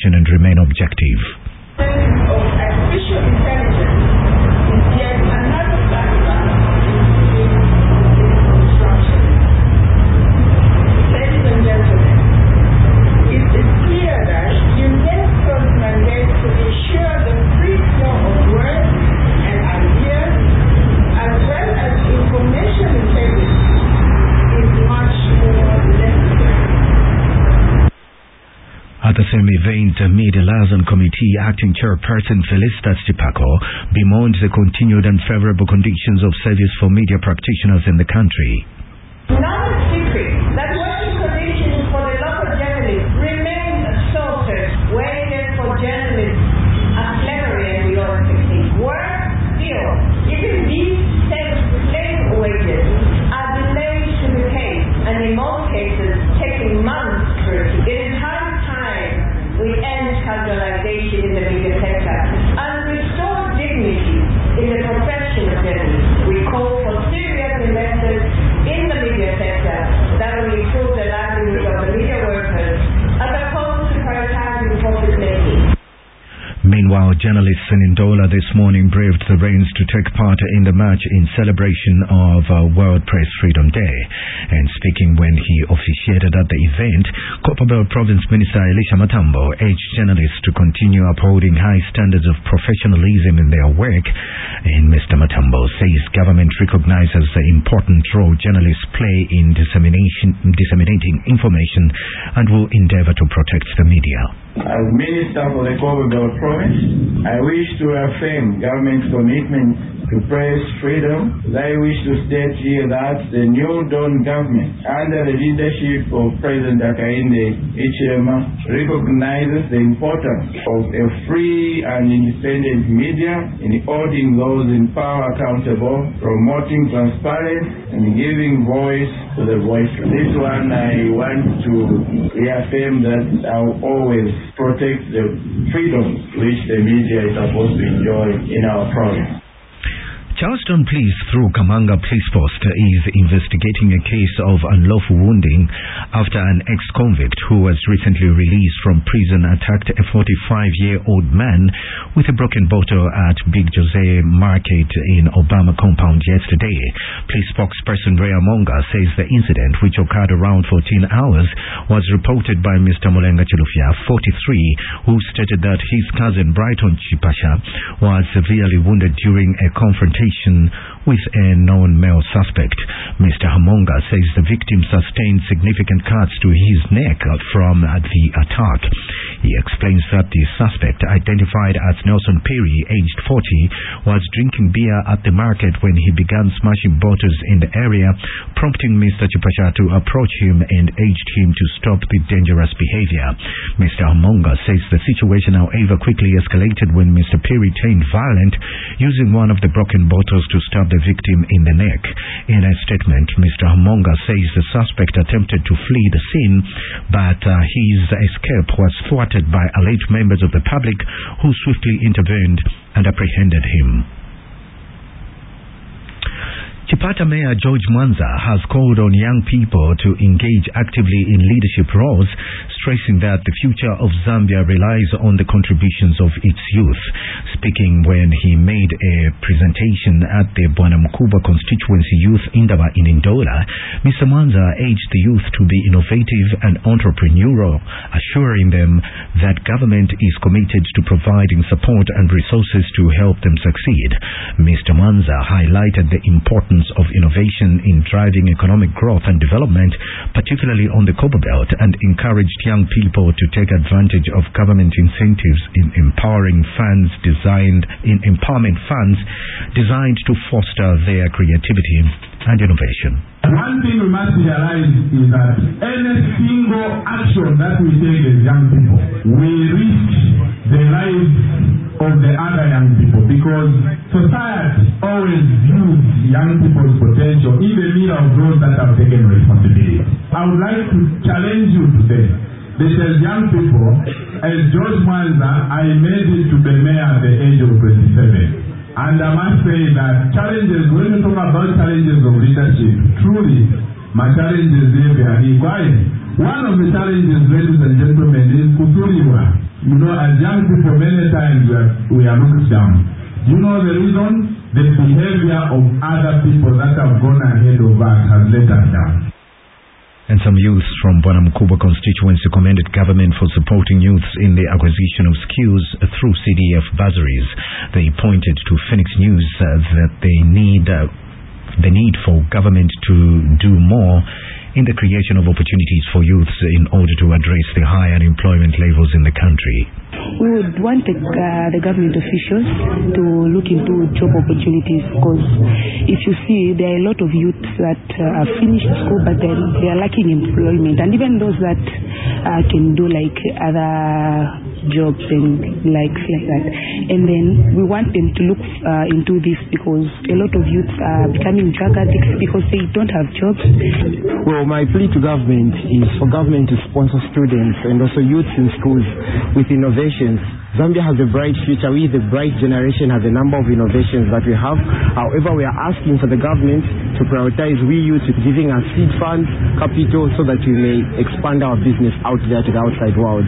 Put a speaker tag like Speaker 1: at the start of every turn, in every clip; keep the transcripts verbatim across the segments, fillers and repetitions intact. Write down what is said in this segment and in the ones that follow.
Speaker 1: investigation and remain objective.
Speaker 2: Of artificial intelligence is yet another factor in construction. Ladies and gentlemen, it is clear that UNESCO's mandate to ensure the free flow of words and ideas, as well as information integrity, is much more necessary.
Speaker 1: At the same event, Media Liaison Committee Acting Chairperson Felicitas Chipako bemoaned the continued unfavorable conditions of service for media practitioners in the country.
Speaker 2: Not a secret that working conditions for the local journalists remain assaulted, waiting for journalists are slavery and beyond technique. Worse still, even these same slave wages are delayed to the case, and in most cases taking months to receive. It is high time we end casualization in the media sector and restore dignity in the profession of journalism. We call for serious investors in the media sector that will improve the livelihood of the media workers as opposed to prioritizing profit making.
Speaker 1: Meanwhile, journalists in Ndola this morning braved the rains to take part in the march in celebration of uh, World Press Freedom Day. And speaking when he officiated at the event, Copperbelt Province Minister Elisha Matambo urged journalists to continue upholding high standards of professionalism in their work. And Mister Matambo says government recognizes the important role journalists play in dissemination, disseminating information and will endeavor to protect the media.
Speaker 3: As Minister for the Copperbelt Province, I wish to affirm government's commitment to press freedom. I wish to state here that the New Dawn government, under the leadership of President Hakainde Hichilema, recognizes the importance of a free and independent media in holding those in power accountable, promoting transparency, and giving voice to the voiceless. This one I want to reaffirm that I will always protect the freedoms which the media is supposed to enjoy in our province.
Speaker 1: Charleston Police, through Kamanga Police Post, is investigating a case of unlawful wounding after an ex-convict who was recently released from prison attacked a forty-five-year-old man with a broken bottle at Big Jose Market in Obama Compound yesterday. Police spokesperson Ray Amonga says the incident, which occurred around fourteen hours, was reported by Mister Mulenga Chilufya, forty-three, who stated that his cousin Brighton Chipasha was severely wounded during a confrontation with a known male suspect. Mister Hamonga says the victim sustained significant cuts to his neck from the attack. He explains that the suspect, identified as Nelson Perry, aged forty, was drinking beer at the market when he began smashing bottles in the area, prompting Mister Chipasha to approach him and urged him to stop the dangerous behavior. Mister Hamonga says the situation, however, quickly escalated when Mister Perry turned violent, using one of the broken bottles to stab the victim in the neck. In a statement, Mister Hamonga says the suspect attempted to flee the scene, but uh, his escape was thwarted by alleged members of the public who swiftly intervened and apprehended him. Chipata Mayor George Mwanza has called on young people to engage actively in leadership roles, stressing that the future of Zambia relies on the contributions of its youth. Speaking when he made a presentation at the Bwana Mkubwa constituency youth Indaba in Ndola, Mister Mwanza urged the youth to be innovative and entrepreneurial, assuring them that government is committed to providing support and resources to help them succeed. Mister Mwanza highlighted the importance of innovation in driving economic growth and development, particularly on the Copperbelt, and encouraged young people to take advantage of government incentives in empowering funds designed in empowerment funds designed to foster their creativity and innovation.
Speaker 4: One thing we must realize is that any single action that we take as young people, we risk the lives of the other young people, because society always views young people's potential in the mirror of those that have taken responsibility. I would like to challenge you today. This is young people. As George Mwanza, I made it to the mayor at the age of twenty-seven. And I must say that challenges, when we talk about challenges of leadership, truly, my challenges there are equality. One of the challenges, ladies and gentlemen, is kutuliwa. you know, as young people, many times we are, we are looked down. You know the reason? The behavior of other people that have gone ahead of us has let us down.
Speaker 1: And some youths from Bwanamkubwa constituency commended government for supporting youths in the acquisition of skills through C D F bursaries. They pointed to Phoenix News uh, that they need uh, the need for government to do more in the creation of opportunities for youths in order to address the high unemployment levels in the country.
Speaker 5: We would want the, uh, the government officials to look into job opportunities, because if you see, there are a lot of youth that uh, have finished school but then they are lacking employment, and even those that uh, can do like other jobs and like like that. And then we want them to look uh, into this, because a lot of youth are becoming drug addicts because they don't have jobs.
Speaker 6: Well, my plea to government is for government to sponsor students and also youths in schools with innovations. Zambia has a bright future. We, the bright generation, has a number of innovations that we have. However, we are asking for the government to prioritize we youth with giving us seed funds, capital, so that we may expand our business out there to the outside world.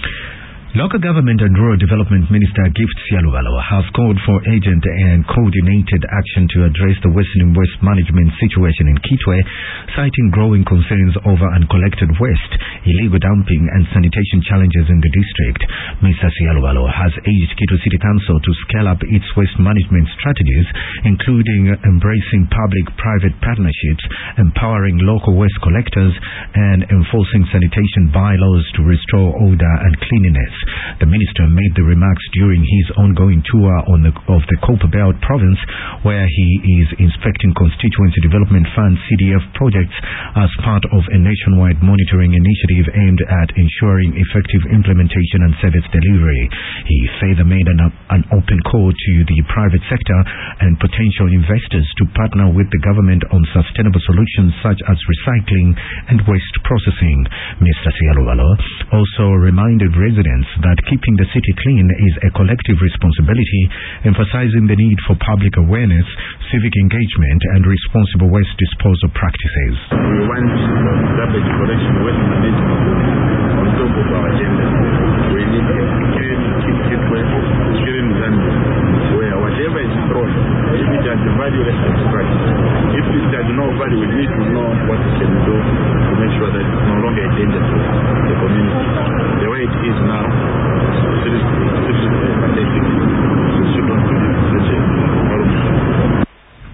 Speaker 1: Local Government and Rural Development Minister Gift Syalubalwa has called for urgent and coordinated action to address the worsening waste management situation in Kitwe, citing growing concerns over uncollected waste, illegal dumping and sanitation challenges in the district. Mister Syalubalwa has urged Kitwe City Council to scale up its waste management strategies, including embracing public-private partnerships, empowering local waste collectors, and enforcing sanitation bylaws to restore order and cleanliness. The minister made the remarks during his ongoing tour on the, of the Copperbelt province, where he is inspecting Constituency Development Fund C D F projects as part of a nationwide monitoring initiative aimed at ensuring effective implementation and service delivery. He further made an, an open call to the private sector and potential investors to partner with the government on sustainable solutions such as recycling and waste processing. Mister Syalubalwa also reminded residents that keeping the city clean is a collective responsibility, emphasizing the need for public awareness, civic engagement, and responsible waste disposal practices.
Speaker 7: We want garbage collection, waste management on top of our agenda. We need to keep it clean Zambia, where whatever is thrown, if it has value, let's subscribe. If it has no value, we need to know what we can do to make sure that it's no longer a danger to the community. The way it is now, seriously, seriously pathetic. We shouldn't be such a environment.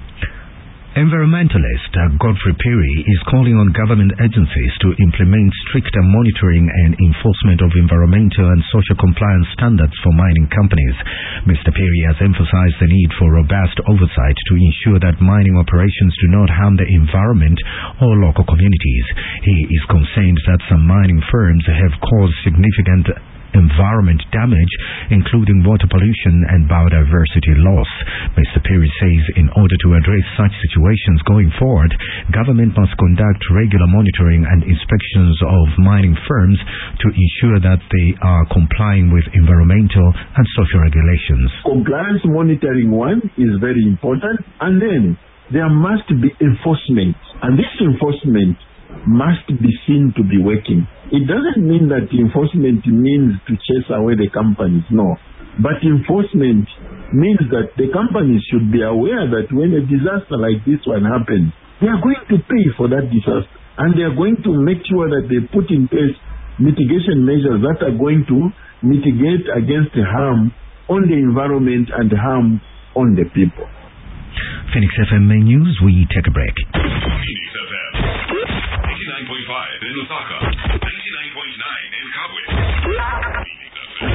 Speaker 1: Environmentalist Godfrey Perry is calling on government agencies to implement stricter monitoring and enforcement of environmental and social compliance standards for mining companies. Mister Perry has emphasized the need for robust oversight to ensure that mining operations do not harm the environment or local communities. He is concerned that some mining firms have caused significant environment damage, including water pollution and biodiversity loss. Mister Perry says in order to address such situations going forward, government must conduct regular monitoring and inspections of mining firms to ensure that they are complying with environmental and social regulations.
Speaker 8: Compliance monitoring, one, is very important, and then there must be enforcement, and this enforcement must be seen to be working. It doesn't mean that enforcement means to chase away the companies, no. But enforcement means that the companies should be aware that when a disaster like this one happens, they are going to pay for that disaster. And they are going to make sure that they put in place mitigation measures that are going to mitigate against the harm on the environment and harm on the people.
Speaker 1: Phoenix F M Main News, we take a break.
Speaker 9: Phoenix F M, eighty-nine point five in Lusaka, ninety-nine point nine in Kabwe. Phoenix F M,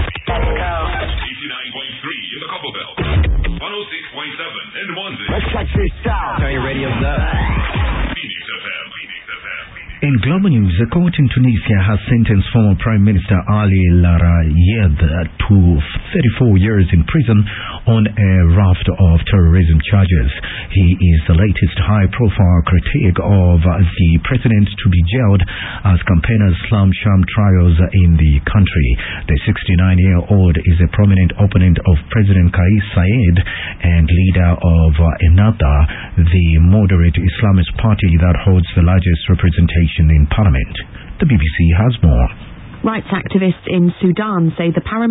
Speaker 9: eighty-nine point three in the Copperbelt, one oh six point seven in Mwanza.
Speaker 10: Let's check this out. Turn your radios up.
Speaker 9: Phoenix F M, Phoenix F M.
Speaker 1: In global news, a court in Tunisia has sentenced former Prime Minister Ali Larayed to thirty-four years in prison on a raft of terrorism charges. He is the latest high-profile critic of the president to be jailed as campaigners slam sham trials in the country. The sixty-nine-year-old is a prominent opponent of President Kais Saied and leader of Ennahda, the moderate Islamist party that holds the largest representation in parliament. The B B C has more.
Speaker 11: Rights activists in Sudan say the paramilitary